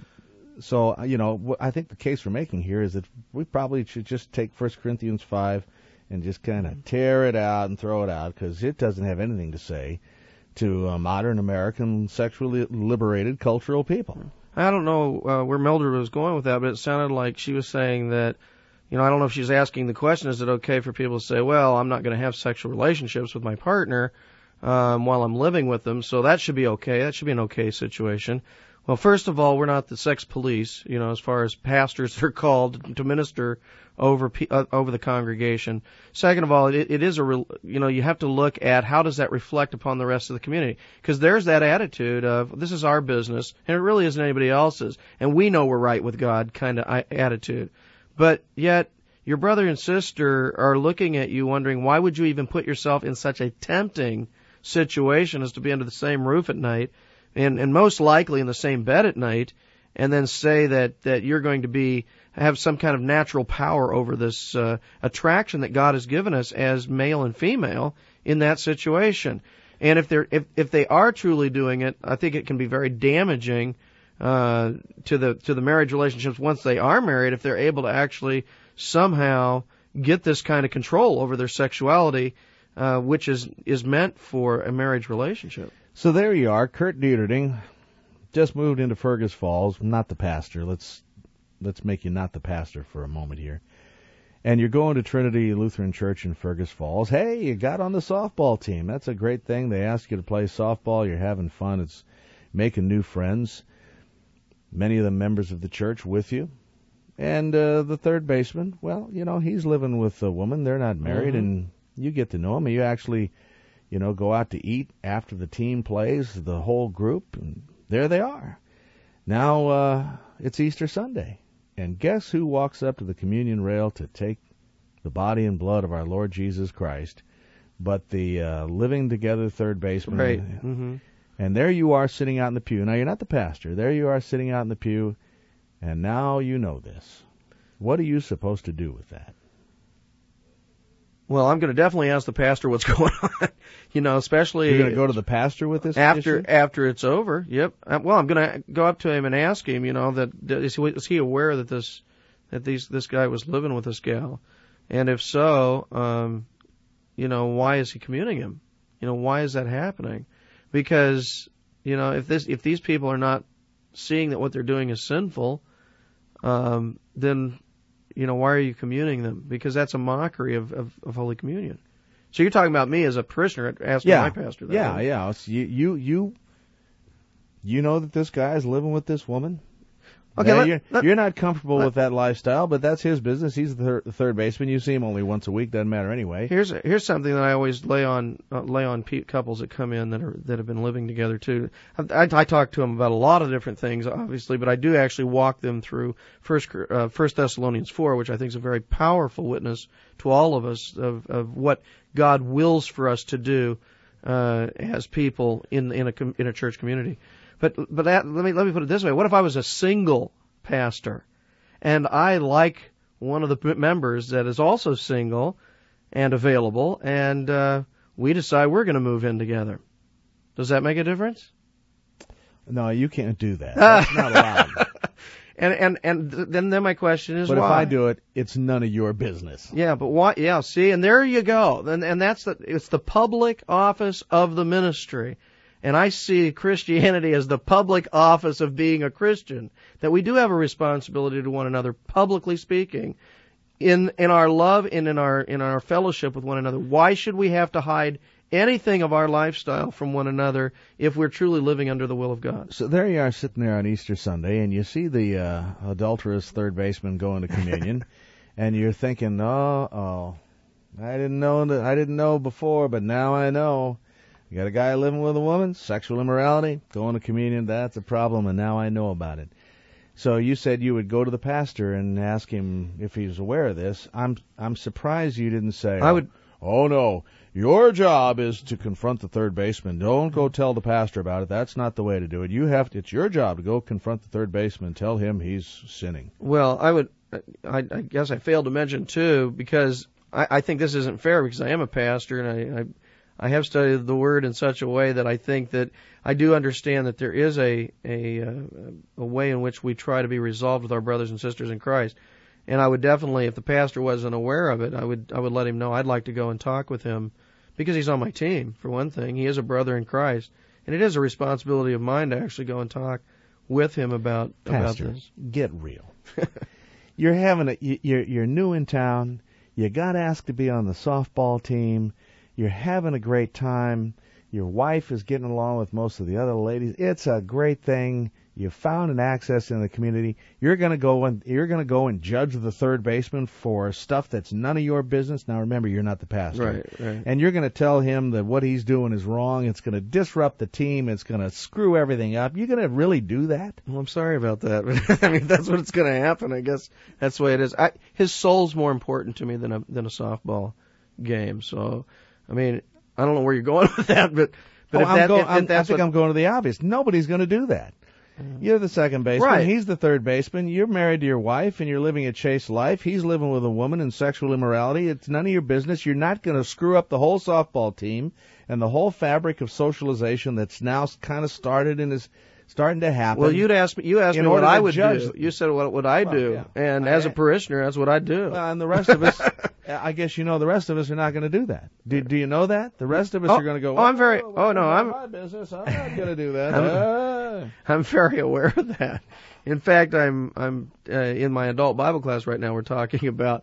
so you know, I think the case we're making here is that we probably should just take First Corinthians five and just kind of tear it out and throw it out, because it doesn't have anything to say to uh, modern American sexually liberated cultural people. I don't know uh, where Mildred was going with that, but it sounded like she was saying that, you know, I don't know if she's asking the question, is it okay for people to say, well, I'm not going to have sexual relationships with my partner um, while I'm living with them, so that should be okay. That should be an okay situation. Well, first of all, we're not the sex police, you know, as far as pastors are called to minister over uh, over the congregation. Second of all, it, it is a, re, you know, you have to look at how does that reflect upon the rest of the community, because there's that attitude of this is our business and it really isn't anybody else's, and we know we're right with God kind of attitude. But yet your brother and sister are looking at you wondering, why would you even put yourself in such a tempting situation as to be under the same roof at night, and, and most likely in the same bed at night, and then say that, that you're going to be have some kind of natural power over this uh, attraction that God has given us as male and female in that situation. And if they're if, if they are truly doing it, I think it can be very damaging uh, to the to the marriage relationships once they are married, if they're able to actually somehow get this kind of control over their sexuality, uh, which is is meant for a marriage relationship. So there you are, Kurt Dieterding, just moved into Fergus Falls, not the pastor. Let's let's make you not the pastor for a moment here. And you're going to Trinity Lutheran Church in Fergus Falls. Hey, you got on the softball team. That's a great thing. They ask you to play softball. You're having fun. It's making new friends. Many of them members of the church with you. And uh, the third baseman, well, you know, he's living with a woman. They're not married, Mhm. and you get to know him. And you actually, you know, go out to eat after the team plays, the whole group, and there they are. Now uh, it's Easter Sunday, and guess who walks up to the communion rail to take the body and blood of our Lord Jesus Christ, but the uh, living together third baseman. Right. Mm-hmm. And there you are sitting out in the pew. Now, you're not the pastor. There you are sitting out in the pew, and now you know this. What are you supposed to do with that? Well, I'm going to definitely ask the pastor what's going on. You know, especially You're going to go to the pastor with this after issue? after it's over. Yep. Uh, Well, I'm going to go up to him and ask him. You know, that is he, is he aware that this that these this guy was living with this gal, and if so, um, you know, why is he communing him? You know, why is that happening? Because you know, if this if these people are not seeing that what they're doing is sinful, um, then you know, why are you communing them? Because that's a mockery of, of, of Holy Communion. So you're talking about me as a parishioner asking yeah. my pastor that. Yeah, right? yeah. It's you, you, you, you know that this guy is living with this woman? Okay, Now, let- you're, let- you're not comfortable let- with that lifestyle, but that's his business. He's the, thir- the third baseman. You see him only once a week. Doesn't matter anyway. Here's here's something that I always lay on uh, lay on pe- couples that come in that are that have been living together too. I, I, I talk to them about a lot of different things, obviously, but I do actually walk them through First uh, First Thessalonians four, which I think is a very powerful witness to all of us of of what God wills for us to do uh, as people in in a com- in a church community. But but that, let me let me put it this way: what if I was a single pastor, and I like one of the members that is also single and available, and uh, we decide we're going to move in together? Does that make a difference? No, you can't do that. That's not allowed. And and and then then my question is But why? if I do it, it's none of your business. Yeah, but why? Yeah, see, and there you go. And and that's the it's the public office of the ministry. And I see Christianity as the public office of being a Christian, that we do have a responsibility to one another, publicly speaking, in in our love and in our in our fellowship with one another. Why should we have to hide anything of our lifestyle from one another if we're truly living under the will of God? So there you are sitting there on Easter Sunday, and you see the uh, adulterous third baseman going to communion, and you're thinking, oh, oh, I didn't know that I didn't know before, but now I know. You got a guy living with a woman, sexual immorality, going to communion, that's a problem, and now I know about it. So you said you would go to the pastor and ask him if he's aware of this. I'm I'm surprised you didn't say, I would. oh, no, your job is to confront the third baseman. Don't go tell the pastor about it. That's not the way to do it. You have to, it's your job to go confront the third baseman and tell him he's sinning. Well, I would. I, I guess I failed to mention too, because I, I think this isn't fair, because I am a pastor and I. I I have studied the Word in such a way that I think that I do understand that there is a a, a way in which we try to be resolved with our brothers and sisters in Christ. And I would definitely, if the pastor wasn't aware of it, I would I would let him know I'd like to go and talk with him, because he's on my team, for one thing. He is a brother in Christ. And it is a responsibility of mine to actually go and talk with him about, Pastor, about this. Get real. You're having a, you're, you're new in town. You got asked to be on the softball team. You're having a great time. Your wife is getting along with most of the other ladies. It's a great thing. You found an access in the community. You're going to go and you're going to go and judge the third baseman for stuff that's none of your business. Now remember, you're not the pastor. Right, right. And you're going to tell him that what he's doing is wrong. It's going to disrupt the team. It's going to screw everything up. You're going to really do that? Well, I'm sorry about that. I mean, that's what's going to happen. I guess that's the way it is. I, his soul's more important to me than a than a softball game. So, I mean, I don't know where you're going with that, but but oh, if, I'm that, go, if, I'm, if that's I think what, I'm going to the obvious. Nobody's going to do that. You're the second baseman. Right. He's the third baseman. You're married to your wife, and you're living a chaste life. He's living with a woman in sexual immorality. It's none of your business. You're not going to screw up the whole softball team and the whole fabric of socialization that's now kind of started and is starting to happen. Well, you'd ask me. You asked In me what order to I would judge do. them. You said what would I Well, do, yeah. and I- as a parishioner, that's what I do. Well, and the rest of us, I guess you know the rest of us are not going to do that. Do, do you know that? The rest of us Oh, are going to go, oh, I'm very- well, oh, no, that's I'm- my business. I'm not going to do that. I'm- Ah. I'm very aware of that. In fact, I'm I'm uh, in my adult Bible class right now. We're talking about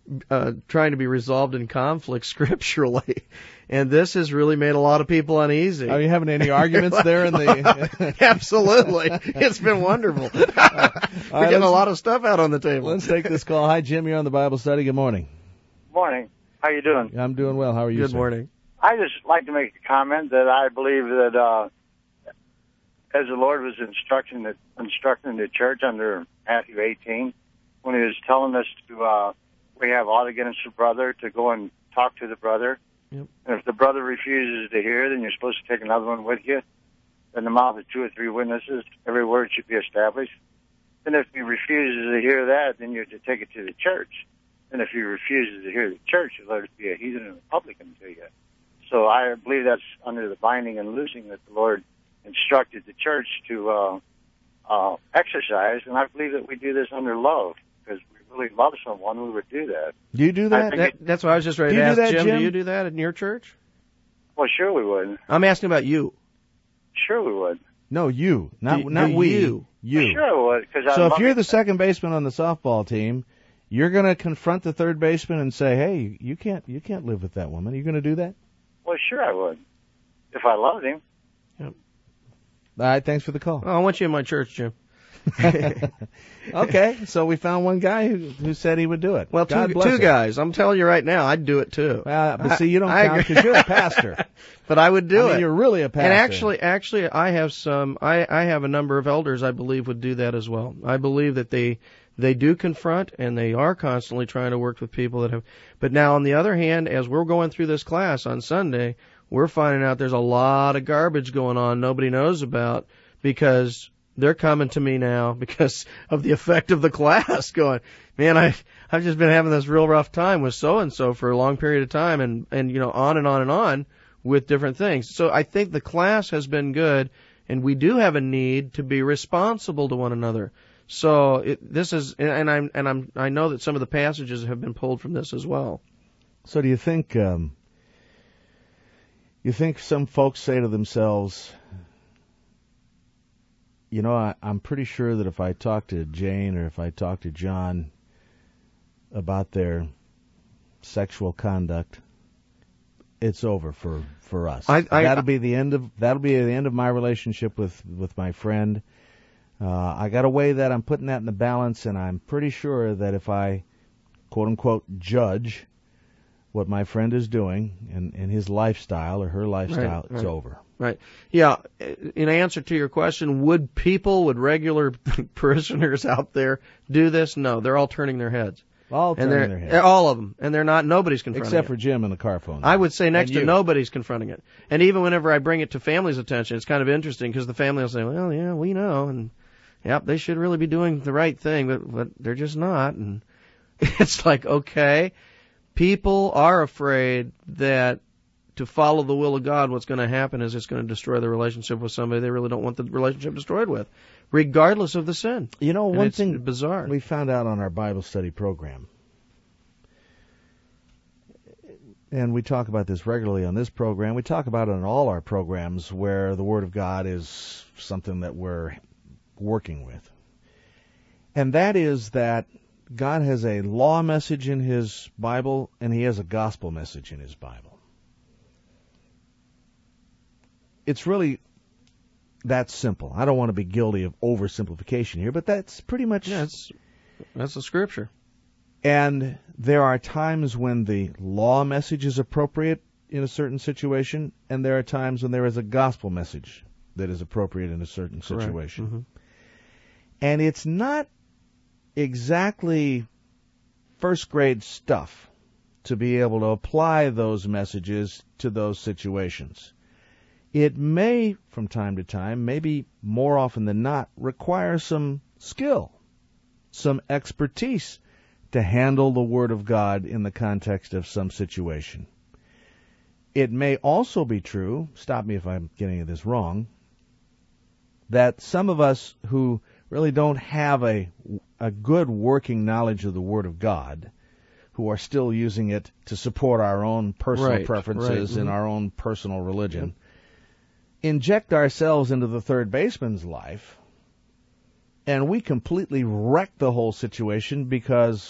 uh, trying to be resolved in conflict scripturally. And this has really made a lot of people uneasy. Are you having any arguments there in the... Absolutely. It's been wonderful. We're right, getting a lot of stuff out on the table. Let's take this call. Hi, Jim. You're on the Bible study. Good morning. Morning. How you doing? I'm doing well. How are you, Good sir? morning. I just like to make a comment that I believe that uh, as the Lord was instructing the, instructing the church under Matthew eighteen, when he was telling us to, uh, we have ought against the brother, to go and talk to the brother. Yep. And if the brother refuses to hear, then you're supposed to take another one with you. In the mouth of two or three witnesses, every word should be established. And if he refuses to hear that, then you're to take it to the church. And if he refuses to hear the church, you let it be a heathen and a publican to you. So I believe that's under the binding and loosing that the Lord instructed the church to uh, uh, exercise. And I believe that we do this under love, because we really love someone, we would do that. Do you do that? that it, that's what I was just ready do to you ask do that, Jim. Jim. Do you do that in your church? Well, sure we would. I'm asking about you. Sure we would. No, you. Not Do- not do we. you. You. Sure I would. Cause I So if love you're it. the second baseman on the softball team, you're going to confront the third baseman and say, "Hey, you can't you can't live with that woman." Are you going to do that? Well, sure I would. If I loved him. All right, thanks for the call. Oh, I want you in my church, Jim. Okay, so we found one guy who, who said he would do it. Well, God two, bless two him. guys. I'm telling you right now, I'd do it too. Uh, but see, you don't I- I count agree. because you're a pastor. But I would do I mean, it. you're really a pastor. And actually, actually, I have some. I, I have a number of elders I believe would do that as well. I believe that they they do confront and they are constantly trying to work with people that have. But now, on the other hand, as we're going through this class on Sunday, we're finding out there's a lot of garbage going on nobody knows about, because they're coming to me now because of the effect of the class. Going, man, I I've just been having this real rough time with so and so for a long period of time, and and you know on and on and on with different things. So I think the class has been good, and we do have a need to be responsible to one another. So it, this is, and I'm and I'm I know that some of the passages have been pulled from this as well. So do you think um, you think some folks say to themselves, you know, I, I'm pretty sure that if I talk to Jane or if I talk to John about their sexual conduct, it's over for, for us. I, I, that'll be the end of that'll be the end of my relationship with, with my friend. Uh, I got to weigh that. I'm putting that in the balance, and I'm pretty sure that if I, quote unquote, judge what my friend is doing and, and his lifestyle or her lifestyle, Right, it's right. over. Right. Yeah. In answer to your question, would people, would regular parishioners out there do this? No, they're all turning their heads. All and turning they're, their heads. all of them, and they're not. Nobody's confronting Except it. for Jim in the car phone. I would say next And to you. nobody's confronting it. And even whenever I bring it to family's attention, it's kind of interesting because the family will say, "Well, yeah, we know, and yep, they should really be doing the right thing, but but they're just not." And it's like, okay, people are afraid that to follow the will of God, what's going to happen is it's going to destroy the relationship with somebody they really don't want the relationship destroyed with, regardless of the sin. You know, And one it's thing bizarre. we found out on our Bible study program, and we talk about this regularly on this program, we talk about it on all our programs where the Word of God is something that we're working with. And that is that God has a law message in His Bible, and He has a gospel message in His Bible. It's really that simple. I don't want to be guilty of oversimplification here, but that's pretty much... Yeah, it's, that's the scripture. And there are times when the law message is appropriate in a certain situation, and there are times when there is a gospel message that is appropriate in a certain Correct. situation. Mm-hmm. And it's not exactly first grade stuff to be able to apply those messages to those situations. It may, from time to time, maybe more often than not, require some skill, some expertise to handle the Word of God in the context of some situation. It may also be true, stop me if I'm getting this wrong, that some of us who really don't have a, a good working knowledge of the Word of God, who are still using it to support our own personal Right, preferences right, and mhm. our own personal religion, inject ourselves into the third baseman's life, and we completely wreck the whole situation because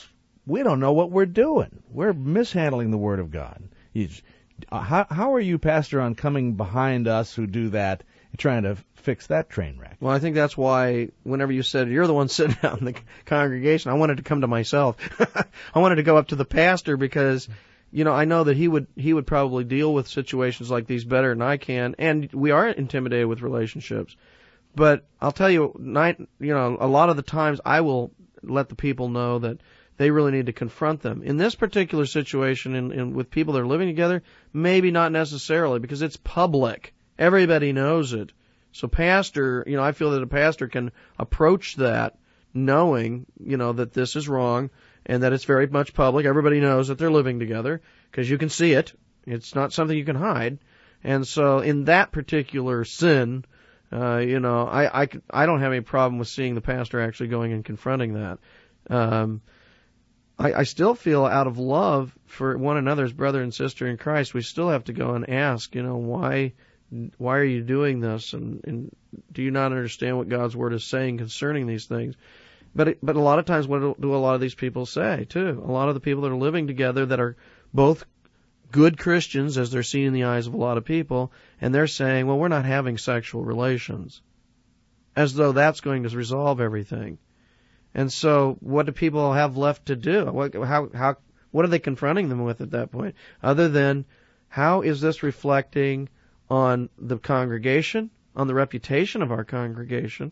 we don't know what we're doing. We're mishandling the Word of God. You, how, how are you, Pastor, on coming behind us who do that and trying to fix that train wreck? Well, I think that's why whenever you said you're the one sitting out in the congregation, I wanted to come to myself. I wanted to go up to the pastor because, you know, I know that he would he would probably deal with situations like these better than I can, and we are intimidated with relationships. But I'll tell you, night, you know, a lot of the times I will let the people know that they really need to confront them. In this particular situation, in, in with people that are living together, maybe not necessarily, because it's public. Everybody knows it. So pastor, you know, I feel that a pastor can approach that knowing, you know, that this is wrong and that it's very much public. Everybody knows that they're living together because you can see it. It's not something you can hide. And so in that particular sin, uh, you know, I, I, I don't have any problem with seeing the pastor actually going and confronting that. Um, I, I still feel out of love for one another's brother and sister in Christ, we still have to go and ask, you know, why why are you doing this? And, and do you not understand what God's Word is saying concerning these things? But it, but a lot of times, what do a lot of these people say, too? A lot of the people that are living together that are both good Christians, as they're seen in the eyes of a lot of people, and they're saying, well, we're not having sexual relations, as though that's going to resolve everything. And so what do people have left to do? What, how, how, what are they confronting them with at that point? Other than, how is this reflecting on the congregation, on the reputation of our congregation?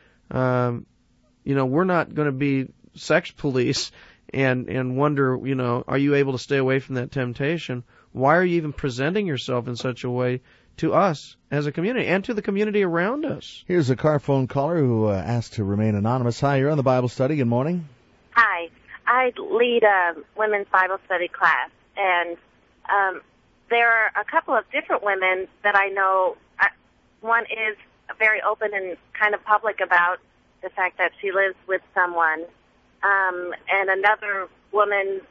Um, you know, we're not going to be sex police and, and wonder, you know, are you able to stay away from that temptation? Why are you even presenting yourself in such a way to us as a community and to the community around us? Here's a car phone caller who uh, asked to remain anonymous. Hi, you're on the Bible study. Good morning. Hi. I lead a women's Bible study class, and um, there are a couple of different women that I know. Uh, one is very open and kind of public about the fact that she lives with someone, um, and another woman,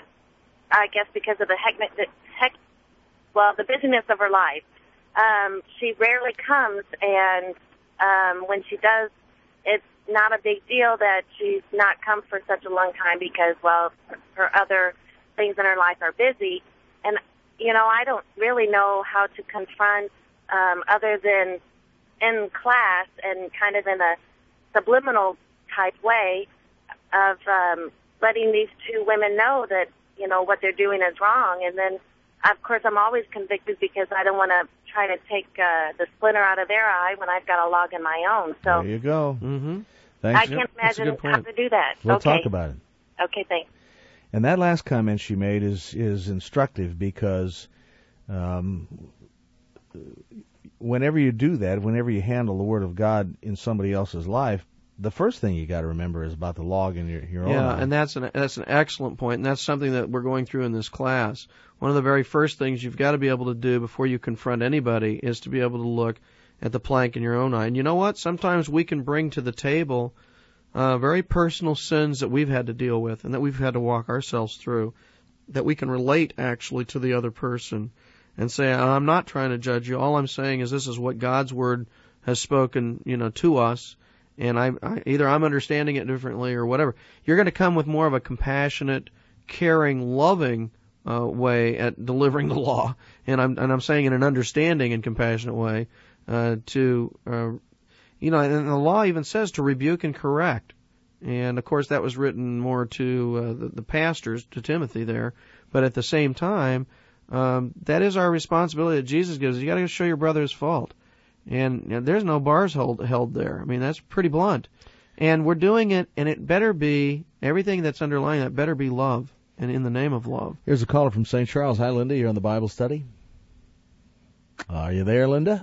I guess because of the heck, heck, well, the busyness of her life, um, she rarely comes, and um, when she does, it's not a big deal that she's not come for such a long time because, well, her other things in her life are busy. And, you know, I don't really know how to confront um, other than in class and kind of in a subliminal type way of um, letting these two women know that, you know, what they're doing is wrong. And then, of course, I'm always convicted because I don't want to try to take uh, the splinter out of their eye when I've got a log in my own. So there you go. Mm-hmm. Thanks. I can't imagine how to do that. We'll okay. talk about it. Okay, thanks. And that last comment she made is is instructive because um, whenever you do that, whenever you handle the Word of God in somebody else's life, the first thing you got to remember is about the log in your, your own Yeah, eye. and that's an that's an excellent point, and that's something that we're going through in this class. One of the very first things you've got to be able to do before you confront anybody is to be able to look at the plank in your own eye. And you know what? Sometimes we can bring to the table uh, very personal sins that we've had to deal with and that we've had to walk ourselves through, that we can relate actually to the other person and say, I'm not trying to judge you. All I'm saying is this is what God's Word has spoken, you know, to us. And I, I either I'm understanding it differently or whatever. You're going to come with more of a compassionate, caring, loving uh, way at delivering the law, and I'm and I'm saying in an understanding and compassionate way uh, to, uh, you know, and the law even says to rebuke and correct. And of course that was written more to uh, the, the pastors, to Timothy there, but at the same time, um, that is our responsibility that Jesus gives. You got to show your brother his fault. And you know, there's no bars hold, held there. I mean, that's pretty blunt. And we're doing it, and it better be, everything that's underlying that better be love, and in the name of love. Here's a caller from Saint Charles. Hi, Linda. You're on the Bible study. Are you there, Linda?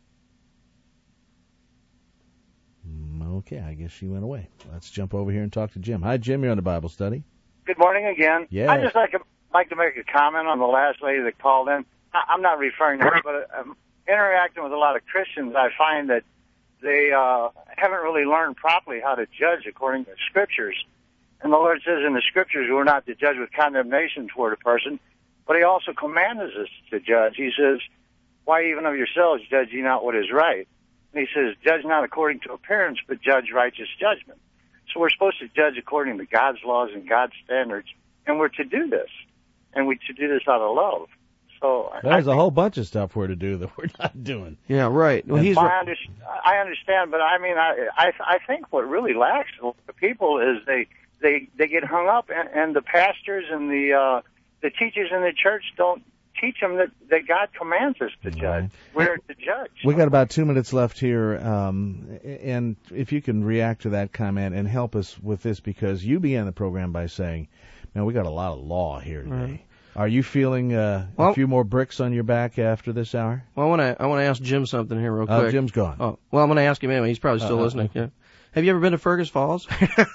Okay, I guess she went away. Let's jump over here and talk to Jim. Hi, Jim. You're on the Bible study. Good morning again. Yes. I'd just like to, like to make a comment on the last lady that called in. I, I'm not referring to her, but I'm interacting with a lot of Christians. I find that they uh, haven't really learned properly how to judge according to the Scriptures. And the Lord says in the Scriptures we're not to judge with condemnation toward a person, but He also commands us to judge. He says, why even of yourselves judge ye not what is right? And He says, judge not according to appearance, but judge righteous judgment. So we're supposed to judge according to God's laws and God's standards, and we're to do this. And we're to do this out of love. So There's I a whole bunch of stuff we're to do that we're not doing. Yeah, right. Well, he's I, right. under, I understand, but I mean, I, I I think what really lacks the people is they they they get hung up, and, and the pastors and the uh, the teachers in the church don't teach them that, that God commands us to judge. Right. We're to judge. We got about two minutes left here, um, and if you can react to that comment and help us with this, because you began the program by saying, "Man, we got a lot of law here today." Right. Are you feeling uh, well, a few more bricks on your back after this hour? Well, I want to I want to ask Jim something here real quick. Uh, Jim's gone. Oh, well, I'm going to ask him anyway. He's probably still uh, listening. Yeah. Have you ever been to Fergus Falls?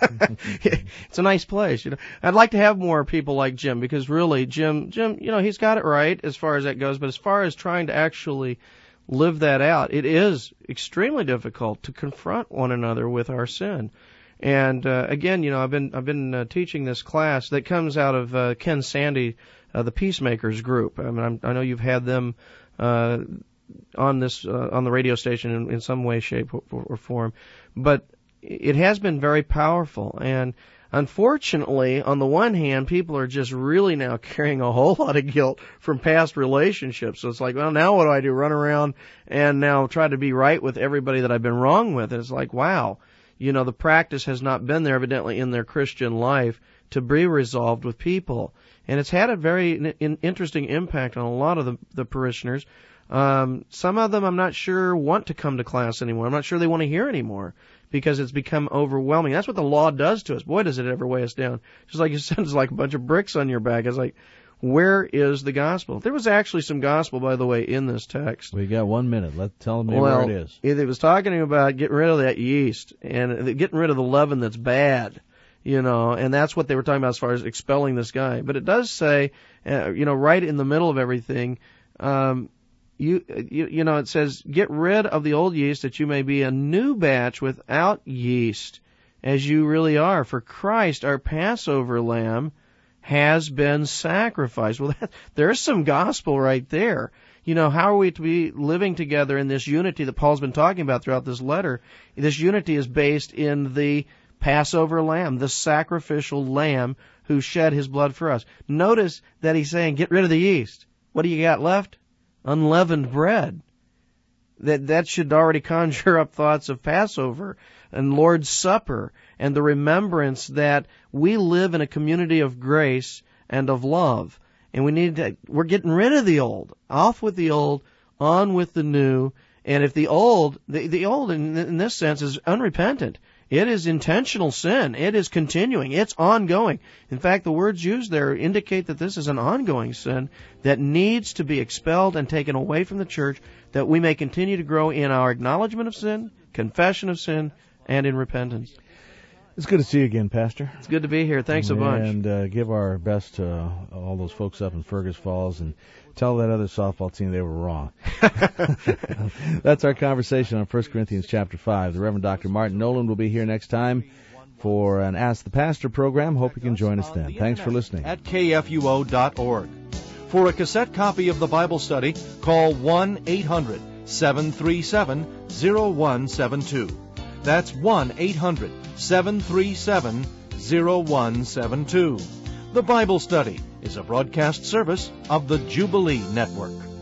It's a nice place. You know, I'd like to have more people like Jim, because really, Jim, Jim, you know, he's got it right as far as that goes. But as far as trying to actually live that out, it is extremely difficult to confront one another with our sin. And uh, again, you know, I've been I've been uh, teaching this class that comes out of uh, Ken Sandy, uh, the Peacemakers group. I mean, I'm, I know you've had them uh, on this uh, on the radio station in, in some way, shape, or, or form, but it has been very powerful. And unfortunately, on the one hand, people are just really now carrying a whole lot of guilt from past relationships. So it's like, well, now what do I do? Run around and now try to be right with everybody that I've been wrong with? It's like, wow. You know, the practice has not been there evidently in their Christian life to be resolved with people. And it's had a very in- interesting impact on a lot of the, the parishioners. Um, some of them, I'm not sure, want to come to class anymore. I'm not sure they want to hear anymore because it's become overwhelming. That's what the law does to us. Boy, does it ever weigh us down. Just like you said, it's like a bunch of bricks on your back. It's like, where is the gospel? There was actually some gospel, by the way, in this text. We got one minute. Let's tell me well, where it is. It was talking about getting rid of that yeast and getting rid of the leaven that's bad, you know, and that's what they were talking about as far as expelling this guy. But it does say, uh, you know, right in the middle of everything, um, you, you you know, it says, get rid of the old yeast that you may be a new batch without yeast, as you really are. For Christ, our Passover lamb, has been sacrificed. Well, that, there's some gospel right there. You know, how are we to be living together in this unity that Paul's been talking about throughout this letter? This unity is based in the Passover lamb, the sacrificial lamb who shed his blood for us. Notice that he's saying, get rid of the yeast. What do you got left? Unleavened bread. That that should already conjure up thoughts of Passover and Lord's Supper and the remembrance that we live in a community of grace and of love. And we need to, we're getting rid of the old. Off with the old, on with the new. And if the old, the, the old in, in this sense is unrepentant. It is intentional sin. It is continuing. It's ongoing. In fact, the words used there indicate that this is an ongoing sin that needs to be expelled and taken away from the church, that we may continue to grow in our acknowledgement of sin, confession of sin, and in repentance. It's good to see you again, Pastor. It's good to be here. Thanks a bunch. And uh, give our best to all those folks up in Fergus Falls and tell that other softball team they were wrong. That's our conversation on First Corinthians chapter five. The Reverend Doctor Martin Nolan will be here next time for an Ask the Pastor program. Hope you can join us then. Thanks for listening. At K F U O dot org. For a cassette copy of the Bible study, call one eight hundred seven three seven zero one seven two. That's one eight hundred seven three seven zero one seven two. The Bible Study is a broadcast service of the Jubilee Network.